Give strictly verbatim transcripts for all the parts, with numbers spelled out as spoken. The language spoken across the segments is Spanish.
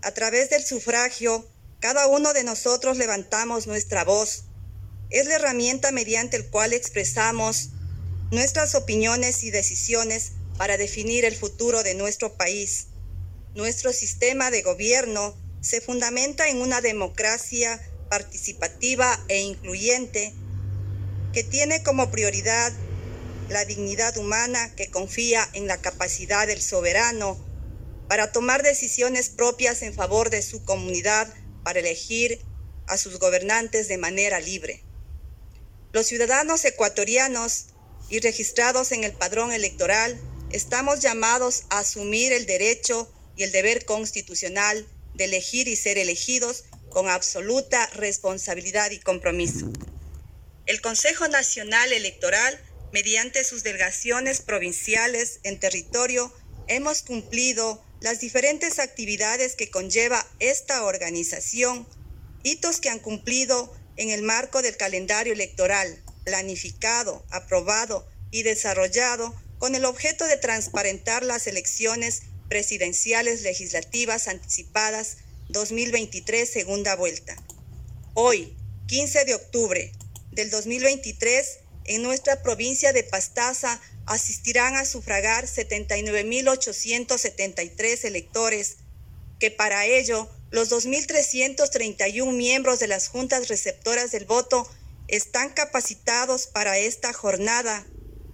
A través del sufragio, cada uno de nosotros levantamos nuestra voz. Es la herramienta mediante la cual expresamos nuestras opiniones y decisiones para definir el futuro de nuestro país. Nuestro sistema de gobierno se fundamenta en una democracia participativa e incluyente que tiene como prioridad la dignidad humana, que confía en la capacidad del soberano para tomar decisiones propias en favor de su comunidad, para elegir a sus gobernantes de manera libre. Los ciudadanos ecuatorianos y registrados en el padrón electoral estamos llamados a asumir el derecho y el deber constitucional de elegir y ser elegidos con absoluta responsabilidad y compromiso. El Consejo Nacional Electoral, mediante sus delegaciones provinciales en territorio, hemos cumplido las diferentes actividades que conlleva esta organización, hitos que han cumplido en el marco del calendario electoral, planificado, aprobado y desarrollado con el objeto de transparentar las elecciones presidenciales legislativas anticipadas dos mil veintitrés, segunda vuelta. Hoy, quince de octubre del dos mil veintitrés, en nuestra provincia de Pastaza asistirán a sufragar setenta y nueve mil ochocientos setenta y tres electores, que para ello los dos mil trescientos treinta y uno miembros de las juntas receptoras del voto están capacitados para esta jornada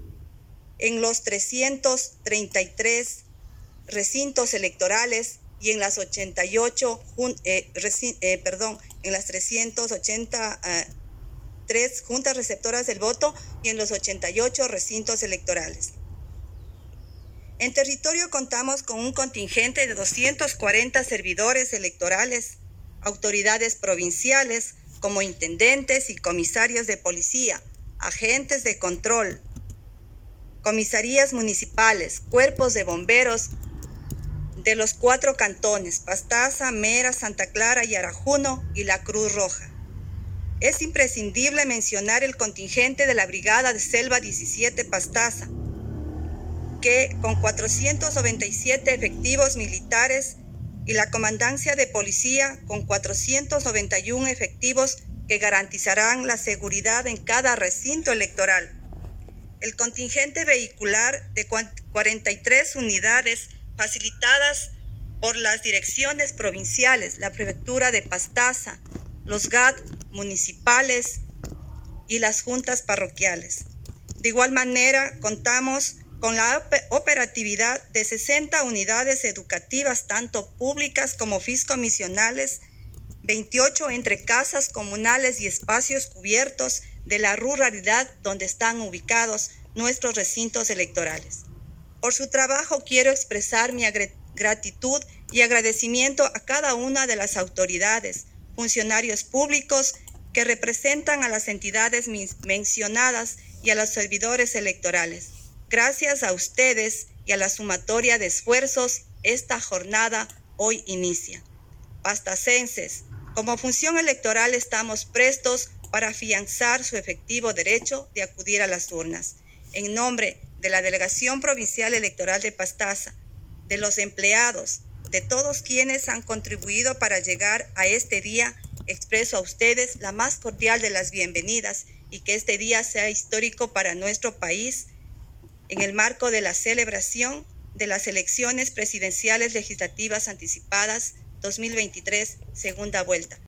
en los trescientos treinta y tres recintos electorales y en las ochenta y ocho, eh, eh, perdón, en las trescientas ochenta eh, tres juntas receptoras del voto y en los ochenta y ocho recintos electorales. En territorio contamos con un contingente de doscientos cuarenta servidores electorales, autoridades provinciales como intendentes y comisarios de policía, agentes de control, comisarías municipales, cuerpos de bomberos de los cuatro cantones, Pastaza, Mera, Santa Clara, Yarajuno y la Cruz Roja. Es imprescindible mencionar el contingente de la Brigada de Selva diecisiete Pastaza, que con cuatrocientos noventa y siete efectivos militares y la Comandancia de Policía con cuatrocientos noventa y uno efectivos que garantizarán la seguridad en cada recinto electoral. El contingente vehicular de cuarenta y tres unidades facilitadas por las direcciones provinciales, la Prefectura de Pastaza, los G A T municipales y las juntas parroquiales. De igual manera, contamos con la operatividad de sesenta unidades educativas, tanto públicas como fiscomisionales, veintiocho entre casas comunales y espacios cubiertos de la ruralidad donde están ubicados nuestros recintos electorales. Por su trabajo quiero expresar mi gratitud y agradecimiento a cada una de las autoridades, funcionarios públicos que representan a las entidades mencionadas y a los servidores electorales. Gracias a ustedes y a la sumatoria de esfuerzos, esta jornada hoy inicia. Pastacenses, como función electoral estamos prestos para afianzar su efectivo derecho de acudir a las urnas. En nombre de la Delegación Provincial Electoral de Pastaza, de los empleados, de todos quienes han contribuido para llegar a este día, expreso a ustedes la más cordial de las bienvenidas y que este día sea histórico para nuestro país en el marco de la celebración de las elecciones presidenciales legislativas anticipadas dos mil veintitrés, segunda vuelta.